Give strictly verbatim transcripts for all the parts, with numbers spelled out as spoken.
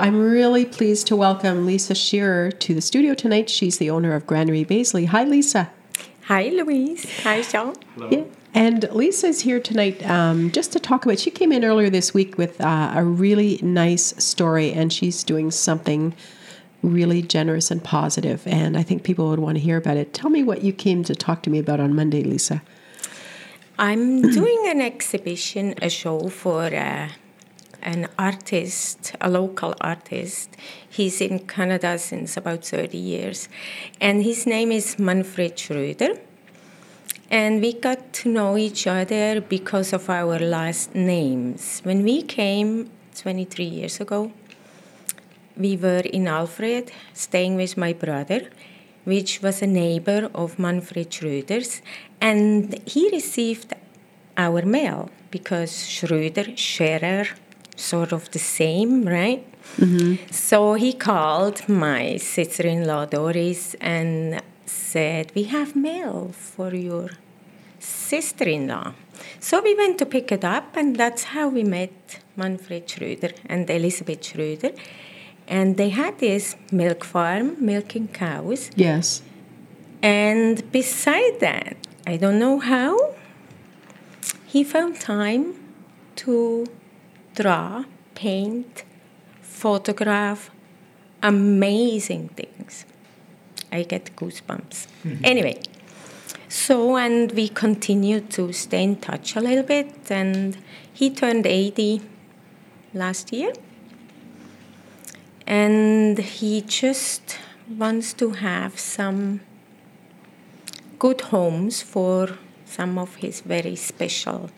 I'm really pleased to welcome Lisa Shearer to the studio tonight. She's the owner of Granary Baisley. Hi, Lisa. Hi, Louise. Hi, Sean. Hello. Yeah. And Lisa's here tonight um, just to talk about, she came in earlier this week with uh, a really nice story, and she's doing something really generous and positive, and I think people would want to hear about it. Tell me what you came to talk to me about on Monday, Lisa. I'm doing an exhibition, a show for uh, an artist, a local artist. He's in Canada since about thirty years, and his name is Manfred Schröder. And we got to know each other because of our last names. When we came twenty-three years ago, we were in Alfred, staying with my brother, which was a neighbor of Manfred Schröder's, and he received our mail because Schröder, Scherer, sort of the same, right? Mm-hmm. So he called my sister-in-law Doris and said, "We have mail for your sister-in-law." So we went to pick it up, and that's how we met Manfred Schröder and Elisabeth Schröder. And they had this milk farm, milking cows. Yes. And beside that, I don't know how, he found time to draw, paint, photograph amazing things. I get goosebumps. Mm-hmm. Anyway, so, and we continued to stay in touch a little bit, and he turned eighty last year. And he just wants to have some good homes for some of his very special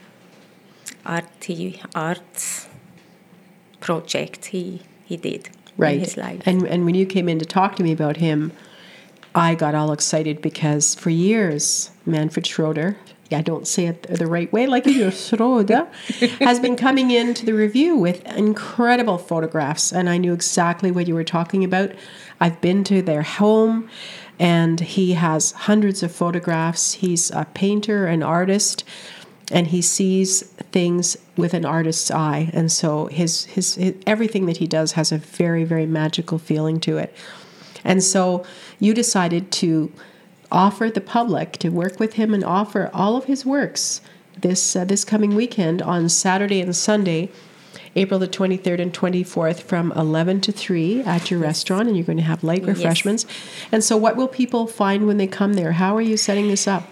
arty, arts projects he, he did right. in his life. And, and when you came in to talk to me about him, I got all excited because for years, Manfred Schröder, I don't say it the right way, like you, Schröder, has been coming into the review with incredible photographs, and I knew exactly what you were talking about. I've been to their home, and he has hundreds of photographs. He's a painter, an artist, and he sees things with an artist's eye, and so his, his, his everything that he does has a very, very magical feeling to it. And so you decided to offer the public to work with him and offer all of his works this uh, this coming weekend on Saturday and Sunday, April the twenty-third and twenty-fourth, from eleven to three at your yes. restaurant, and you're going to have light refreshments. Yes. And so what will people find when they come there? How are you setting this up?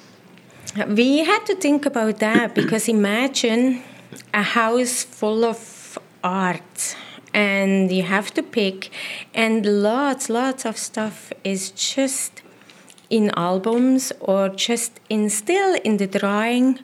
We had to think about that because imagine a house full of art, and you have to pick, and lots, lots of stuff is just in albums or just in still in the drawing,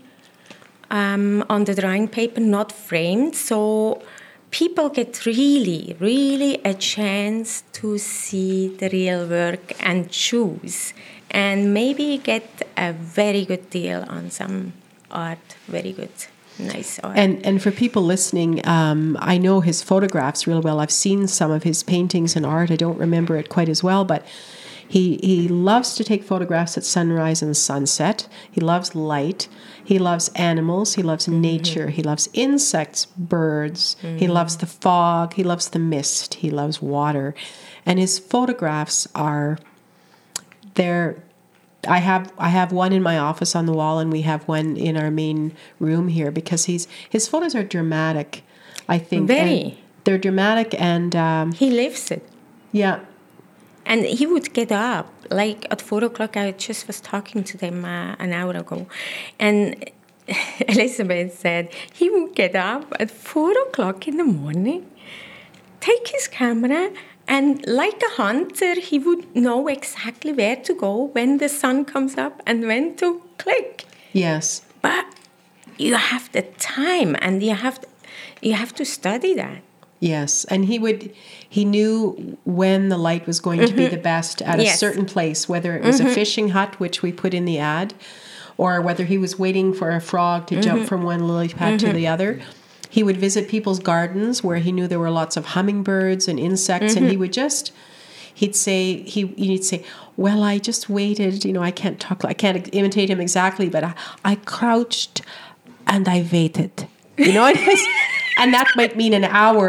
um, on the drawing paper, not framed. So people get really, really a chance to see the real work and choose, and maybe get a very good deal on some art, very good. Nice art. And and for people listening, um, I know his photographs real well. I've seen some of his paintings and art. I don't remember it quite as well, but he he loves to take photographs at sunrise and sunset. He loves light. He loves animals. He loves mm-hmm. nature. He loves insects, birds. Mm-hmm. He loves the fog. He loves the mist. He loves water. And his photographs are, they're, I have I have one in my office on the wall, and we have one in our main room here because he's his photos are dramatic, I think. Very. And they're dramatic, and um, he lives it. Yeah. And he would get up like at four o'clock. I just was talking to them uh, an hour ago, and Elizabeth said he would get up at four o'clock in the morning, take his camera. And like a hunter, he would know exactly where to go when the sun comes up and when to click. Yes. But you have the time, and you have to, you have to study that. Yes, and he would he knew when the light was going mm-hmm. to be the best at a yes. certain place, whether it was mm-hmm. a fishing hut, which we put in the ad, or whether he was waiting for a frog to mm-hmm. jump from one lily pad mm-hmm. to the other. He would visit people's gardens where he knew there were lots of hummingbirds and insects, mm-hmm. and he would just, he'd say, he, he'd say, well, I just waited, you know, I can't talk, I can't imitate him exactly, but I, I crouched and I waited, you know, and that might mean an hour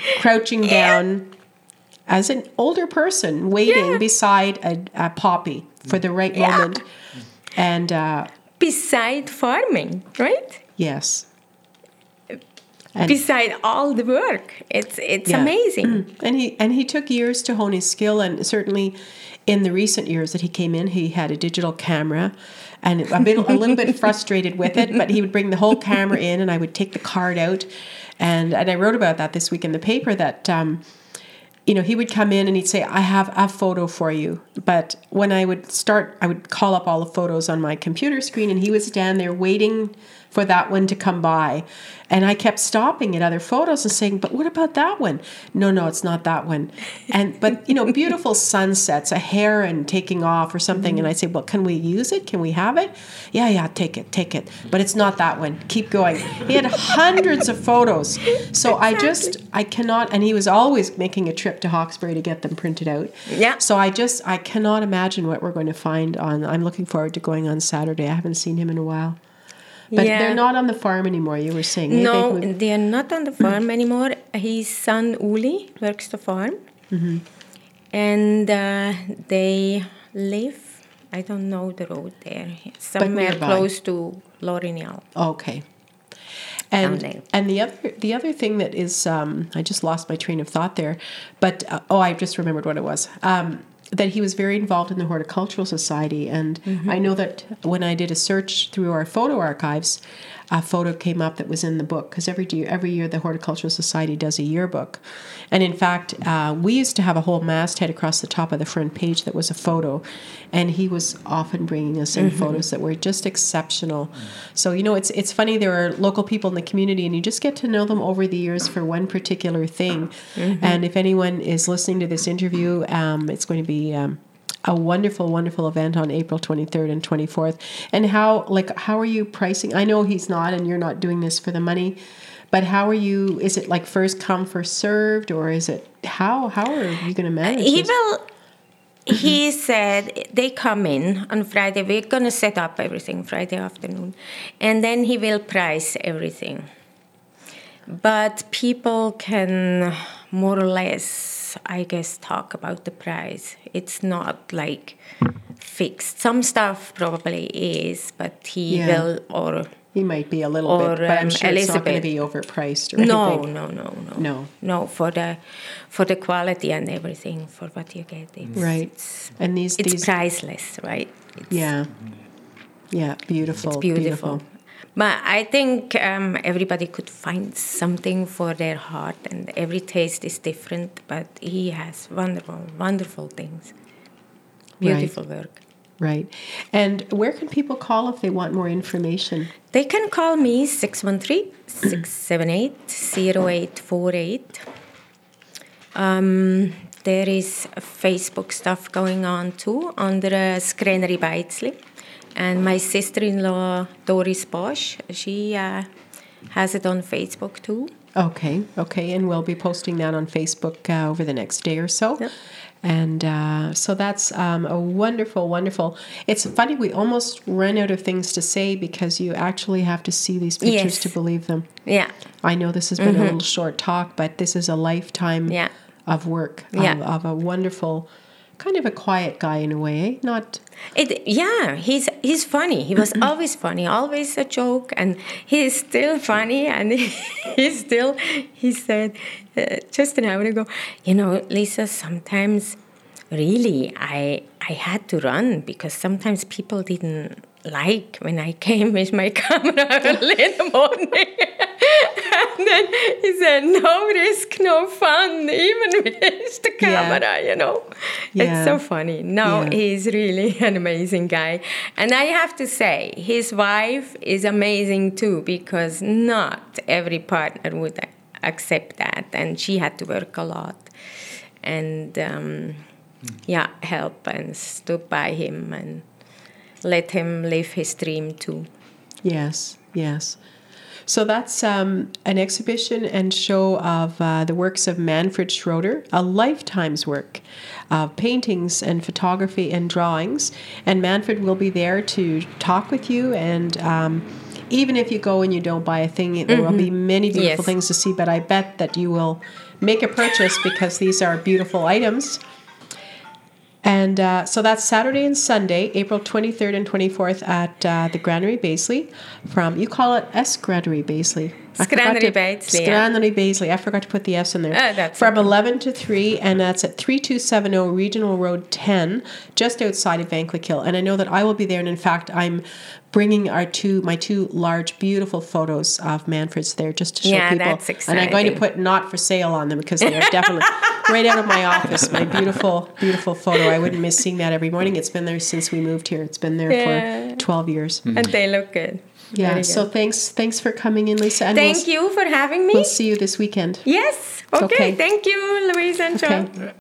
crouching down as an older person, waiting Yeah. beside a, a poppy for the right Yeah. moment. And uh, Beside farming, right? yes. And- Beside all the work. It's it's Yeah. amazing. And he and he took years to hone his skill, and certainly in the recent years that he came in, he had a digital camera, and a bit a little bit frustrated with it, but he would bring the whole camera in, and I would take the card out, and and I wrote about that this week in the paper that. Um, you know, he would come in and he'd say, I have a photo for you. But when I would start, I would call up all the photos on my computer screen, and he would stand there waiting for that one to come by. And I kept stopping at other photos and saying, but what about that one? No, no, it's not that one. And, but, you know, beautiful sunsets, a heron taking off or something. And I say, well, can we use it? Can we have it? Yeah, yeah, take it, take it. But it's not that one. Keep going. He had hundreds of photos. So I just, I cannot, and he was always making a trip to Hawkesbury to get them printed out. Yeah. So I just, I cannot imagine what we're going to find on, I'm looking forward to going on Saturday. I haven't seen him in a while. But Yeah. they're not on the farm anymore, you were saying. eh? No, They've moved- they are not on the farm anymore. His son Uli works the farm. Mm-hmm. And uh, they live, I don't know the road there, somewhere nearby. close to Lorignal. Okay. Down And there. and the other the other thing that is, um, I just lost my train of thought there, but uh, oh, I just remembered what it was. Um, that he was very involved in the Horticultural Society, and I know that when I did a search through our photo archives, a photo came up that was in the book, because every year every year the Horticultural Society does a yearbook, and in fact uh, we used to have a whole masthead across the top of the front page that was a photo, and he was often bringing us in photos that were just exceptional. So you know, it's it's funny, there are local people in the community, and you just get to know them over the years for one particular thing. And if anyone is listening to this interview, um, it's going to be um, a wonderful, wonderful event on April twenty-third and twenty-fourth. And how, like, how are you pricing? I know he's not, and you're not doing this for the money, but how are you, is it like first come, first served, or is it, how, how are you going to manage He this? will, he said they come in on Friday, we're going to set up everything Friday afternoon, and then he will price everything. But people can more or less, I guess, talk about the price. It's not like fixed. Some stuff probably is, but he Yeah. will, or He might be a little Or, bit, but I'm um, sure it's not going to Elizabeth. be overpriced or no, anything. no, no, no, No. no, for the for the quality and everything, for what you get, it's, Right. It's, And these, it's these priceless, right? It's, yeah. Yeah, beautiful. it's beautiful. But I think um, everybody could find something for their heart, and every taste is different. But he has wonderful, wonderful things. Beautiful work. Right. And where can people call if they want more information? They can call me six one three, six seven eight, zero eight four eight. Um, there is Facebook stuff going on too under uh, Skränery Beitzli. And my sister-in-law, Doris Bosch, she uh, has it on Facebook too. Okay, okay. And we'll be posting that on Facebook uh, over the next day or so. Yep. And uh, so that's um, a wonderful, wonderful. It's funny, we almost run out of things to say because you actually have to see these pictures Yes. to believe them. Yeah. I know this has been a little short talk, but this is a lifetime Yeah. of work, Yeah. of, of a wonderful, kind of a quiet guy in a way, eh? Not... It, yeah, he's he's funny. He was always funny, always a joke, and he's still funny. And he, he's still, he said uh, just an hour ago, you know, Lisa, sometimes really I I had to run because sometimes people didn't like when I came with my camera early in the morning. And then he said, no risk, no fun, even with the camera, you know. Yeah. It's so funny. No, Yeah. he's really an amazing guy. And I have to say, his wife is amazing too, because not every partner would accept that. And she had to work a lot. And, um, yeah, help and stood by him and let him live his dream too. Yes, yes. So that's um, an exhibition and show of uh, the works of Manfred Schroeder, a lifetime's work of paintings and photography and drawings. And Manfred will be there to talk with you and um, even if you go and you don't buy a thing, there mm-hmm. will be many beautiful yes. things to see, but I bet that you will make a purchase because these are beautiful items. And uh, so that's Saturday and Sunday, April twenty-third and twenty-fourth at uh, the Granary Baisley from, you call it S. Granary Baisley. Granary Baisley. Granary Baisley. I forgot to put the S in there. Oh, that's from okay. eleven to three, and that's at thirty-two seventy Regional Road ten, just outside of Vankleek. And I know that I will be there, and in fact, I'm bringing our two, my two large, beautiful photos of Manfred's there just to show yeah, people. That's exciting. And I'm going to put not for sale on them because they are definitely right out of my office. My beautiful, beautiful photo. I wouldn't miss seeing that every morning. It's been there since we moved here. It's been there yeah. for twelve years. Mm-hmm. And they look good. Yeah, Very so good. thanks thanks for coming in, Lisa. And Thank we'll, you for having me. We'll see you this weekend. Yes. Okay. okay. Thank you, Louise and John. Okay.